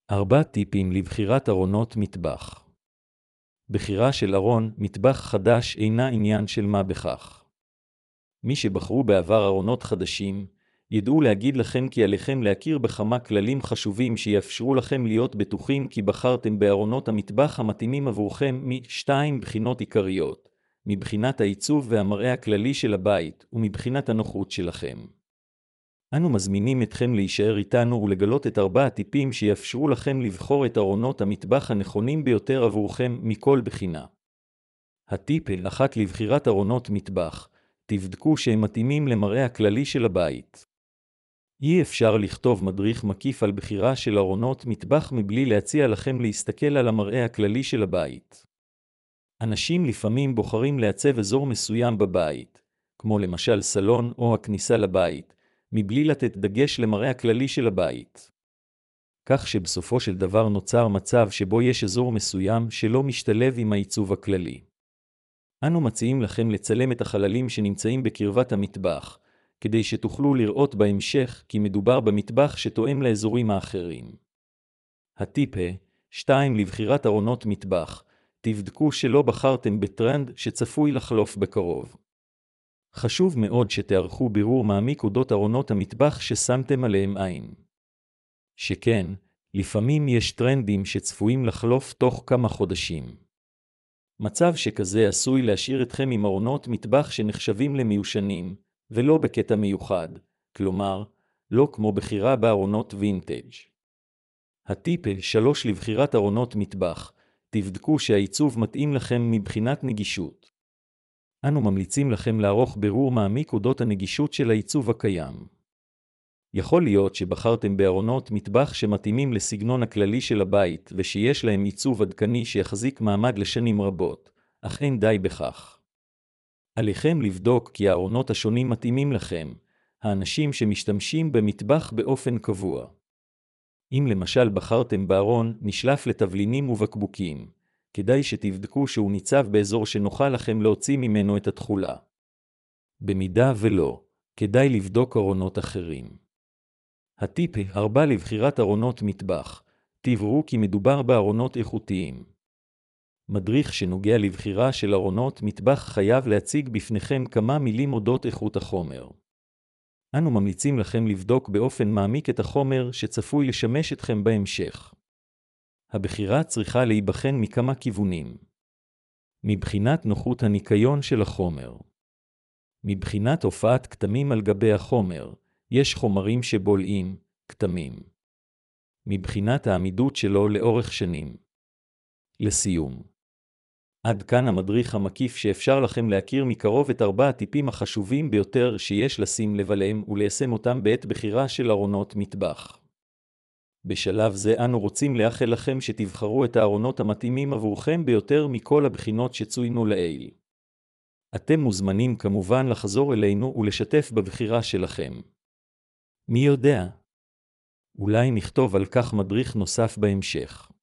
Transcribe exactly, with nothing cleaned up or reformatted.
ארבע טיפים לבחירת ארונות מטבח. בחירה של ארון מטבח חדש אינה עניין של מה בכך. מי שבחרו בעבר ארונות חדשים, ידעו להגיד לכם כי עליכם להכיר בכמה כללים חשובים שיאפשרו לכם להיות בטוחים כי בחרתם בארונות המטבח המתאימים עבורכם משתיים בחינות עיקריות, מבחינת העיצוב והמראה הכללי של הבית ומבחינת הנוחות שלכם. אנו מזמינים אתכם להישאר איתנו ולגלות את ארבע הטיפים שיאפשרו לכם לבחור את ארונות המטבח הנכונים ביותר עבורכם מכל בחינה. הטיפ אחת לבחירת ארונות מטבח, תבדקו שהם מתאימים למראה הכללי של הבית. אי אפשר לכתוב מדריך מקיף על בחירה של ארונות מטבח מבלי להציע לכם להסתכל על המראה הכללי של הבית. אנשים לפעמים בוחרים לעצב אזור מסוים בבית, כמו למשל סלון או הכניסה לבית, מבלי לתת דגש למראה הכללי של הבית. כך שבסופו של דבר נוצר מצב שבו יש אזור מסוים שלא משתלב עם העיצוב הכללי. אנו מציעים לכם לצלם את החללים שנמצאים בקרבת המטבח, כדי שתוכלו לראות בהמשך כי מדובר במטבח שתואם לאזורים האחרים. הטיפ שתיים לבחירת ארונות מטבח, תבדקו שלא בחרתם בטרנד שצפוי לחלוף בקרוב. חשוב מאוד שתערכו בירור מעמיק אודות ארונות המטבח ששמתם עליהם עין. שכן, לפעמים יש טרנדים שצפויים לחלוף תוך כמה חודשים. מצב שכזה עשוי להשאיר אתכם עם ארונות מטבח שנחשבים למיושנים, ולא בקטע מיוחד, כלומר, לא כמו בחירה בארונות וינטג'. הטיפ שלוש לבחירת ארונות מטבח, תבדקו שהעיצוב מתאים לכם מבחינת נגישות. אנו ממליצים לכם לערוך בירור מעמיק אודות הנגישות של העיצוב הקיים. יכול להיות שבחרתם בארונות מטבח שמתאימים לסגנון הכללי של הבית ושיש להם עיצוב עדכני שיחזיק מעמד לשנים רבות, אך אין די בכך. עליכם לבדוק כי הארונות השונים מתאימים לכם, האנשים שמשתמשים במטבח באופן קבוע. אם למשל בחרתם בארון נשלף לתבלינים ובקבוקים, כדאי שתבדקו שהוא ניצב באזור שנוכל לכם להוציא ממנו את התכולה. במידה ולא, כדאי לבדוק ארונות אחרים. הטיפ ארבע לבחירת ארונות מטבח, תברו כי מדובר בארונות איכותיים. מדריך שנוגע לבחירה של ארונות מטבח חייב להציג בפניכם כמה מילים אודות איכות החומר. אנו ממליצים לכם לבדוק באופן מעמיק את החומר שצפוי לשמש אתכם בהמשך. הבחירה צריכה להיבחן מכמה כיוונים. מבחינת נוחות הניקיון של החומר. מבחינת הופעת כתמים על גבי החומר, יש חומרים שבולעים, כתמים. מבחינת העמידות שלו לאורך שנים. לסיום. עד כאן המדריך המקיף שאפשר לכם להכיר מקרוב את ארבע הטיפים החשובים ביותר שיש לשים לב עליהם וליישם אותם בעת בחירה של ארונות מטבח. בשלב זה אנו רוצים לאחל לכם שתבחרו את הארונות המתאימים עבורכם ביותר מכל הבחינות שצוינו לעיל. אתם מוזמנים כמובן לחזור אלינו ולשתף בבחירה שלכם. מי יודע? אולי נכתוב על כך מדריך נוסף בהמשך.